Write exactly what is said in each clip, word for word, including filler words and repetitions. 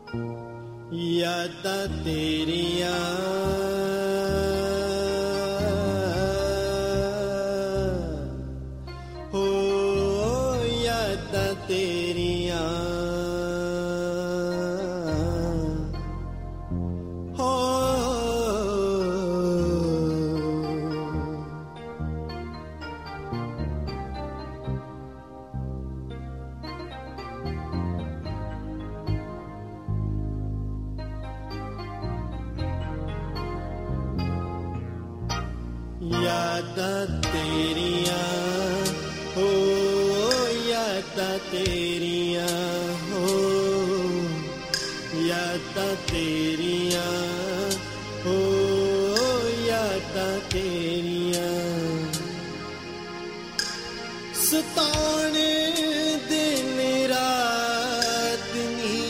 यादां तेरियां हो यादां तेरियां हो यादां तेरियां हो यादां तेरियां हो यादां तेरियां हो यादां तेरियां सताने दिन रात नी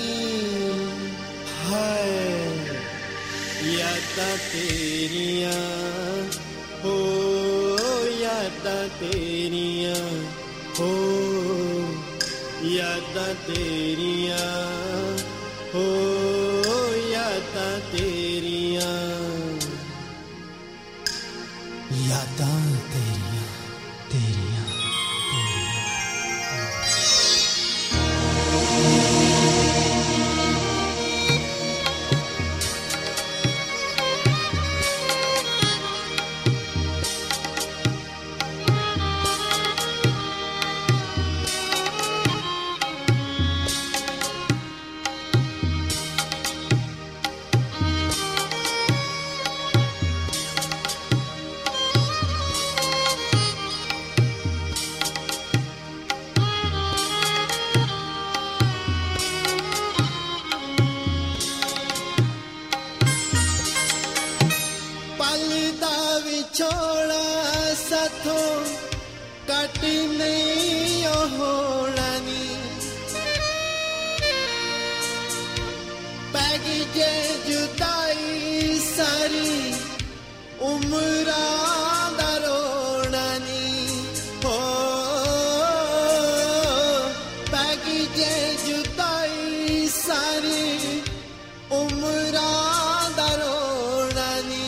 हाय यादां तेरियां हो यादां तेरियां हो यादां तेरियां हो यादां तेरियां यादां तेरियां तेरियां छोड़ा साथों कट नहीं होना नी पैगी जे जुदाई सारी उम्रा दा रोना नी हो पैगी जे जुदाई सारी उम्रा दा रोना नी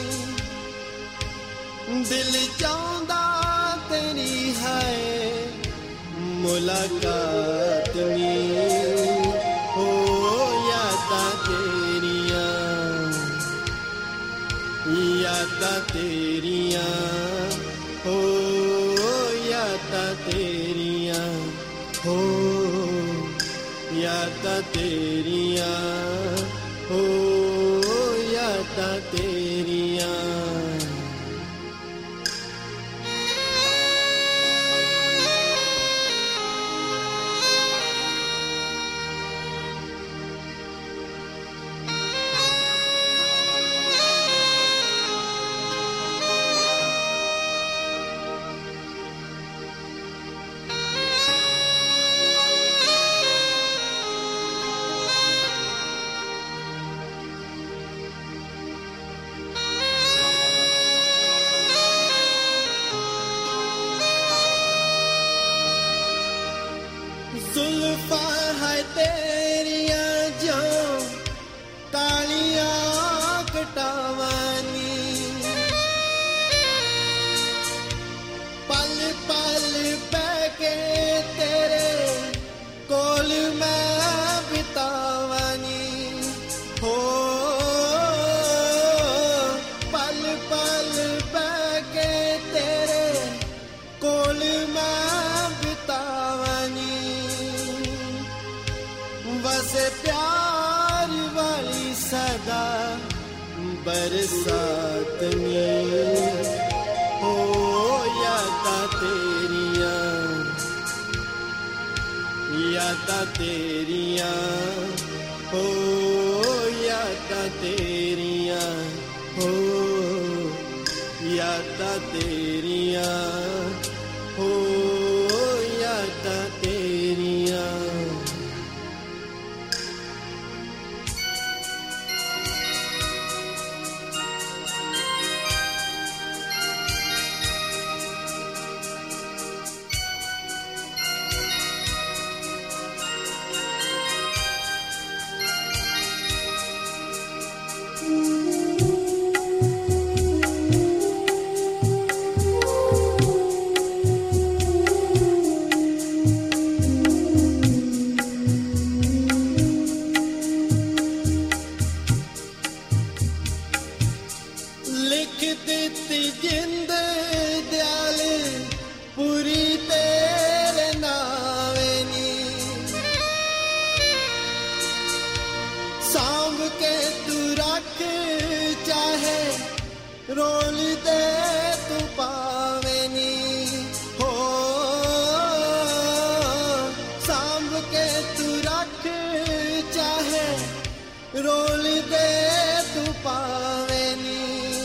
दिल चाहता तेरी है मुलाकात नी हो यादां तेरियां यादां तेरियां हो यादां तेरियां हो यादां तेरियां हो यादां तेरियां जुल्फा है तेरियां जो कालियां कटावानी पल पल बैके तेरे कोल मैं बितावानी हो पल पल बैके तेरे कोल मैं बितावानी बसे प्यार वाली सदा बरसात में हो यादां तेरियां यादां तेरियां हो यादां तेरियां हो यादां तेरियां हो यादां तेरियां सांभ के तू रख चाहे रोल दे तू पावे नी हो सांभ के तू रख चाहे रोल दे तू पावे नी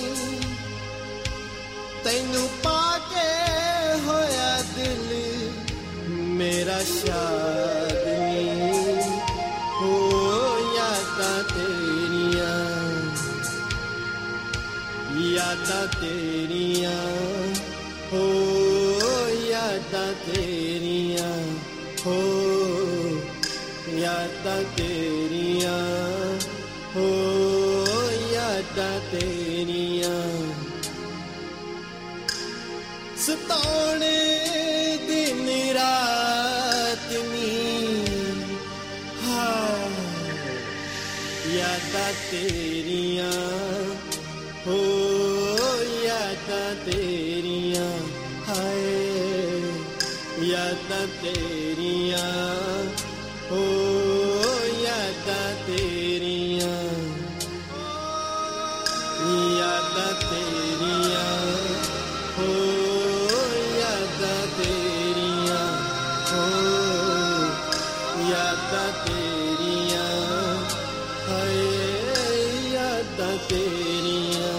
तैनू पाके होया दिल मेरा शाद नी हो यादां तेरियां यादां तेरियां हो यादां तेरियां हो यादां तेरियां हो यादां तेरियां सताने दिन रात नी हाय यादां तेरियां हो यादां तेरियां हाय यादां तेरियां हो यादां तेरियां यादां तेरियां हो यादां तेरियां हो यादां तेरियां हाय यादां तेरियां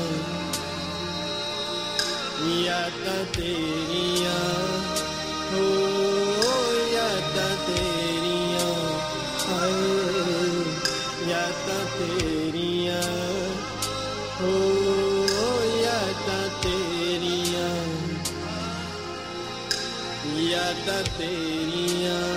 यादां तेरियां हो यादां तेरियां हाय यादां तेरियां हो यादां तेरियां यादां तेरियां